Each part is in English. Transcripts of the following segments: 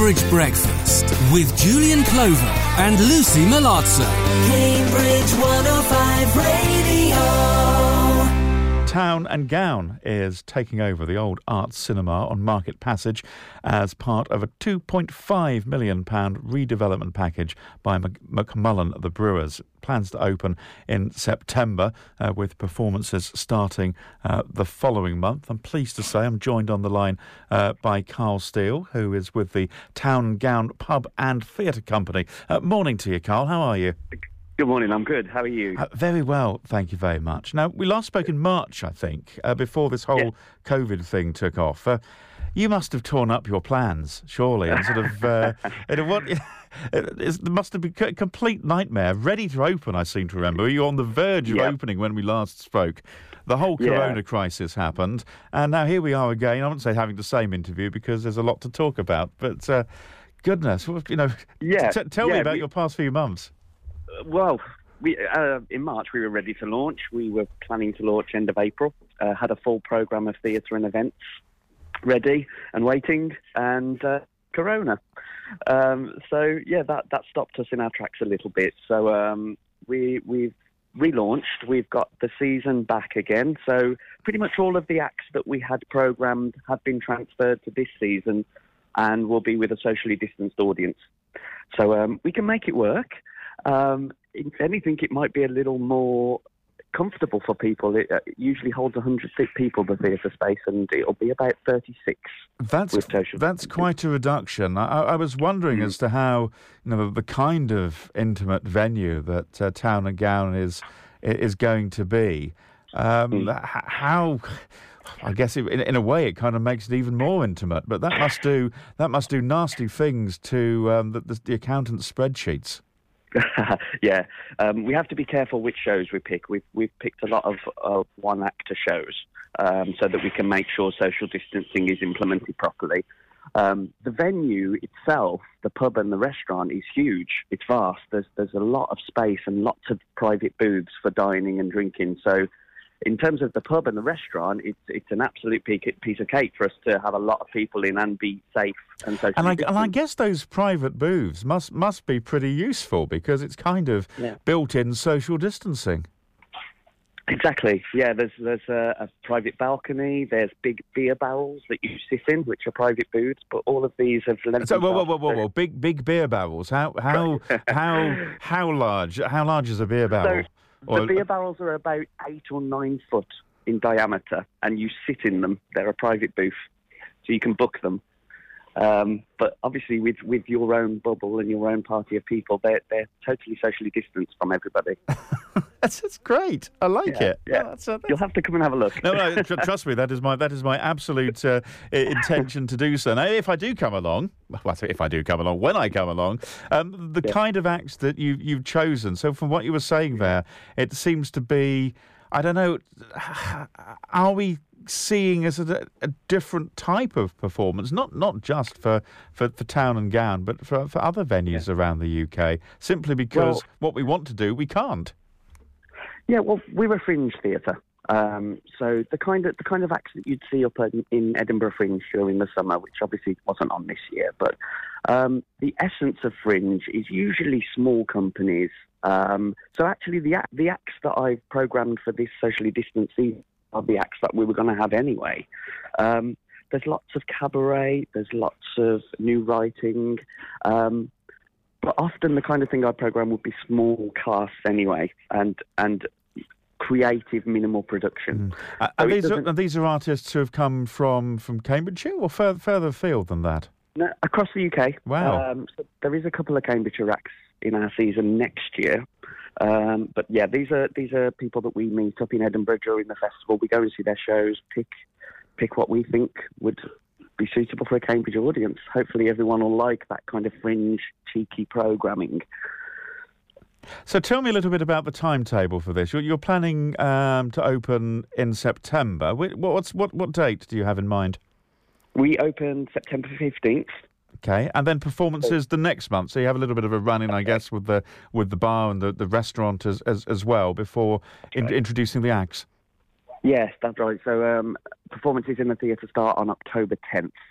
Cambridge Breakfast with Julian Clover and Lucy Malazzo. Cambridge 105 Radio. Town and Gown is taking over the old Arts Cinema on Market Passage as part of a £2.5 million redevelopment package by McMullen the Brewers. Plans to open in September with performances starting the following month. I'm pleased to say I'm joined on the line by Carl Steele, who is with the Town and Gown Pub and Theatre Company. Morning to you, Carl. How are you? Good morning, I'm good. How are you? Very well, thank you very much. Now, we last spoke in March, I think, before this whole COVID thing took off. You must have torn up your plans, surely, and sort of... It must have been a complete nightmare. Ready to open, I seem to remember. Were you on the verge of opening when we last spoke? The whole corona crisis happened, and now here we are again. I wouldn't say having the same interview because there's a lot to talk about, but goodness, tell me about your past few months. Well, in March we were ready to launch. We were planning to launch end of April. Had a full programme of theatre and events ready and waiting, and Corona. That stopped us in our tracks a little bit. So we've relaunched. We've got the season back again. So pretty much all of the acts that we had programmed have been transferred to this season and will be with a socially distanced audience. So we can make it work. If anything, it might be a little more comfortable for people. It usually holds 100 people, the theatre space, and it'll be about 36. That's quite a reduction. I was wondering as to how, the kind of intimate venue that Town and Gown is going to be. How... I guess in a way it kind of makes it even more intimate, but that must do nasty things to the accountant's spreadsheets. We have to be careful which shows we pick. We've picked a lot of one-actor shows so that we can make sure social distancing is implemented properly. The venue itself, the pub and the restaurant, is huge. It's vast. There's a lot of space and lots of private booths for dining and drinking. So in terms of the pub and the restaurant, it's an absolute piece of cake for us to have a lot of people in and be safe and social. And I guess those private booths must be pretty useful because it's kind of built-in social distancing. Exactly. Yeah, there's a private balcony. There's big beer barrels that you sit in, which are private booths. But all of these have lent. So whoa! Big beer barrels. How large? How large is a beer barrel? The beer barrels are about 8 or 9 foot in diameter, and you sit in them. They're a private booth, so you can book them. But obviously, with your own bubble and your own party of people, they're totally socially distanced from everybody. That's great. I like it. Yeah. You'll have to come and have a look. No, trust me. That is my absolute intention to do so. Now, if I do come along, when I come along, kind of acts that you've chosen. So, from what you were saying there, it seems to be, I don't know, are we seeing as a different type of performance, not just for Town and Gown, but for other venues around the UK, simply because what we want to do, we can't. Yeah, well, we're a fringe theatre. So the kind of acts that you'd see up in Edinburgh Fringe during the summer, which obviously wasn't on this year, but the essence of Fringe is usually small companies. So actually the acts that I've programmed for this socially distancing are the acts that we were going to have anyway. There's lots of cabaret, there's lots of new writing, but often the kind of thing I program would be small casts anyway, and creative minimal production. These are artists who have come from Cambridgeshire or further afield than that? No, across the UK. Wow. So there is a couple of Cambridgeshire acts in our season next year. But yeah, these are people that we meet up in Edinburgh during the festival. We go and see their shows, pick what we think would be suitable for a Cambridge audience. Hopefully everyone will like that kind of fringe, cheeky programming. So tell me a little bit about the timetable for this. You're planning to open in September. What date do you have in mind? We open September 15th. Okay, and then performances the next month. So you have a little bit of a run-in, I guess, with the bar and the restaurant as well before introducing the acts. Yes, that's right. So performances in the theatre start on October 10th.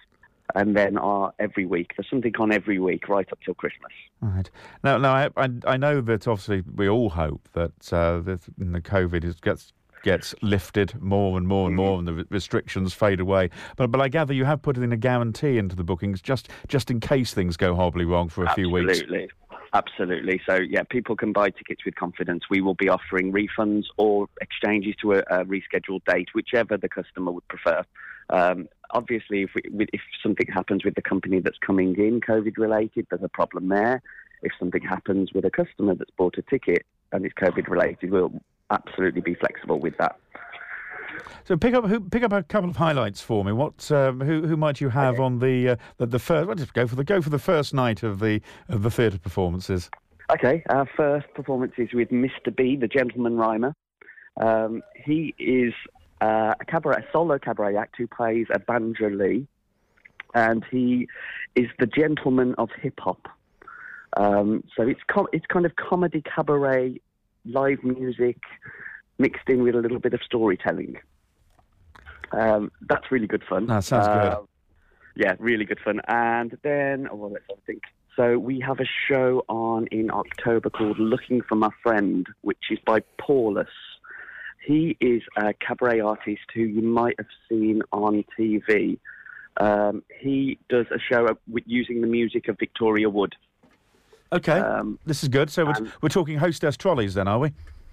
and then every week. There's something on every week right up till Christmas. Right. Now, I know that obviously we all hope that the COVID gets lifted more and more and more, and the restrictions fade away. But I gather you have put in a guarantee into the bookings just in case things go horribly wrong for a few weeks. Absolutely. So, yeah, people can buy tickets with confidence. We will be offering refunds or exchanges to a rescheduled date, whichever the customer would prefer. Obviously, if something happens with the company that's coming in COVID-related, there's a problem there. If something happens with a customer that's bought a ticket and it's COVID-related, we'll absolutely be flexible with that. So pick up a couple of highlights for me. What who might you have on the first? Let's go for the first night of the theatre performances. Okay, our first performance is with Mr. B, the Gentleman Rhymer. He is a solo cabaret act who plays a banjo-lee, and he is the gentleman of hip hop. So it's kind of comedy cabaret, live music mixed in with a little bit of storytelling. That's really good fun. That sounds good. Yeah, really good fun. And then, let's think. So we have a show on in October called Looking for My Friend, which is by Paulus. He is a cabaret artist who you might have seen on TV. He does a show using the music of Victoria Wood. Okay, this is good. So we're talking Hostess Trolleys then, are we?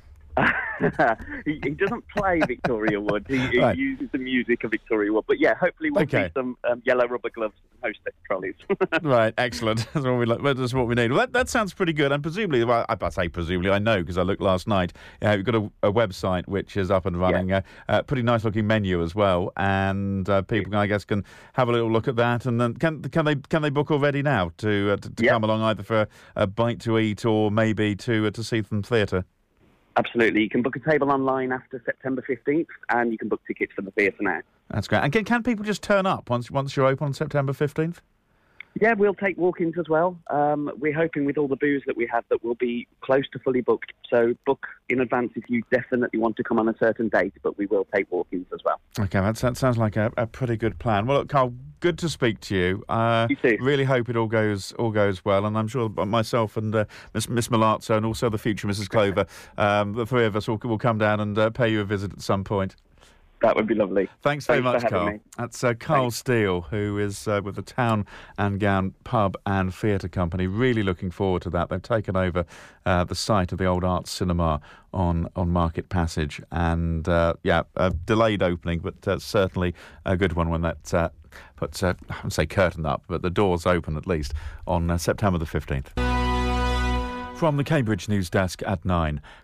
He doesn't play Victoria Wood. He Right. uses the music of Victoria Wood. But yeah, hopefully we'll see some yellow rubber gloves and Hostess Trolleys. Right, excellent. That's what we need. Well, that sounds pretty good. And presumably, I say presumably, I know because I looked last night. You've got a website which is up and running. Yeah. Pretty nice looking menu as well, and people, I guess, can have a little look at that. And then can they book already now to come along either for a bite to eat or maybe to see some theatre? Absolutely. You can book a table online after September 15th, and you can book tickets for the theatre now. That's great. And can people just turn up once you're open on September 15th? Yeah, we'll take walk-ins as well. We're hoping with all the booze that we have that we'll be close to fully booked. So book in advance if you definitely want to come on a certain date, but we will take walk-ins as well. Okay, that sounds like a pretty good plan. Well, look, Carl, good to speak to you. You too. Really hope it all goes well, and I'm sure myself and Miss Milazzo and also the future Mrs. Clover, the three of us will come down and pay you a visit at some point. That would be lovely. Thanks very much, Carl. That's Carl Steele, who is with the Town and Gown Pub and Theatre Company. Really looking forward to that. They've taken over the site of the old Arts Cinema on Market Passage. And, a delayed opening, but certainly a good one when that puts, I wouldn't say curtain up, but the doors open at least on September the 15th. From the Cambridge News Desk at 9.